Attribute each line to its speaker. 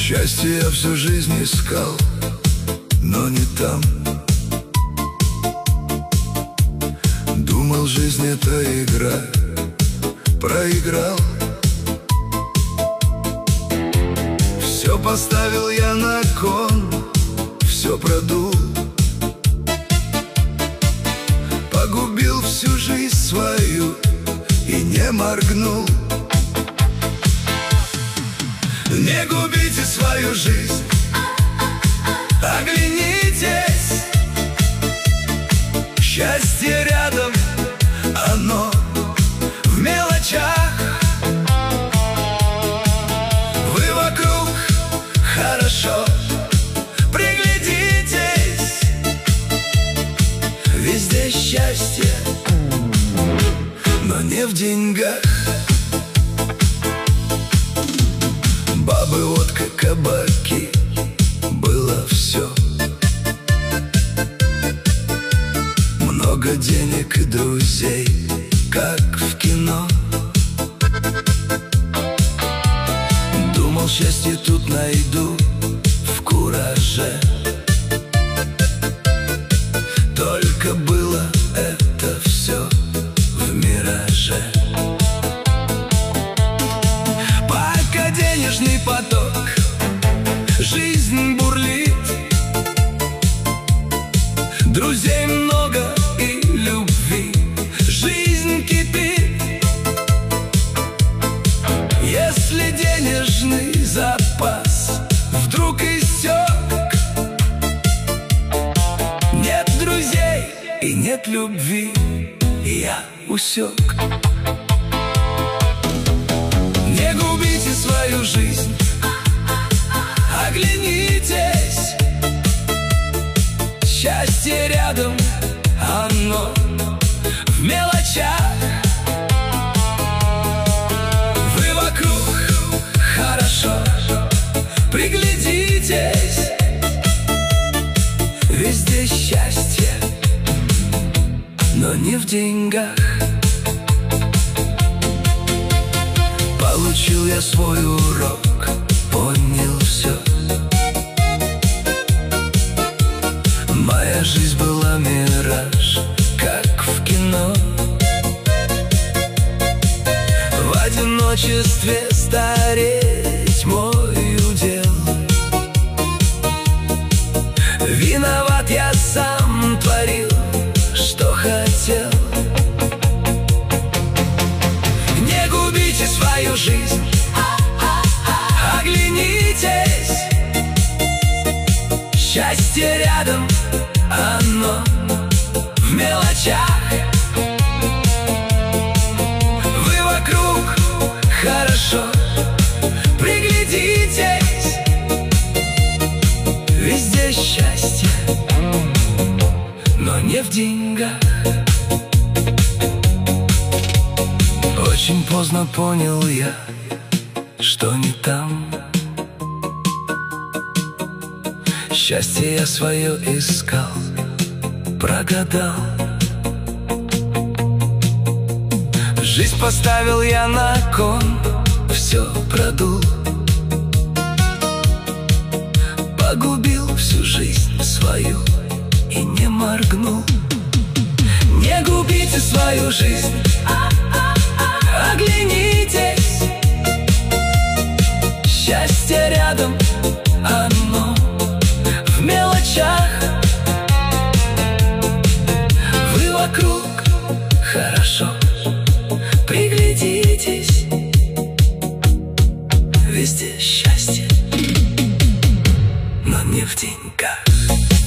Speaker 1: Счастье я всю жизнь искал, но не там. Думал, жизнь это игра, проиграл. Все поставил я на кон, все продул. Погубил всю жизнь свою и не моргнул. Не губите свою жизнь, оглянитесь. Счастье рядом, оно в мелочах. Вы вокруг, хорошо, приглядитесь. Везде счастье, но не в деньгах. Бабы, водка, кабаки, было все. Много денег и друзей, как в кино. Думал, счастье тут найду в кураже. Только было это все в мираже. Пока денежный поток, жизнь бурлит, друзей много и любви, жизнь кипит. Если денежный запас вдруг иссек, нет друзей и нет любви, я усек. Не губите свою жизнь, оглянитесь. Счастье рядом, оно в мелочах. Вы вокруг, хорошо, приглядитесь. Везде счастье, но не в деньгах. Получил я свой урок, понял все. Моя жизнь была мираж, как в кино. В одиночестве стареть мой удел. Виноват я сам, творил, что хотел. Не губите свою жизнь, оглянитесь. Счастье рядом, оно в мелочах. Вы вокруг, хорошо, приглядитесь. Везде счастье, но не в деньгах. Очень поздно понял я, что не там. Счастье я свое искал, прогадал. Жизнь поставил я на кон, все продул. Погубил всю жизнь свою и не моргнул. Не губите свою жизнь, оглянитесь. Счастье рядом, оно в мелочах. Вы вокруг, хорошо, приглядитесь. Везде счастье, но не в деньгах.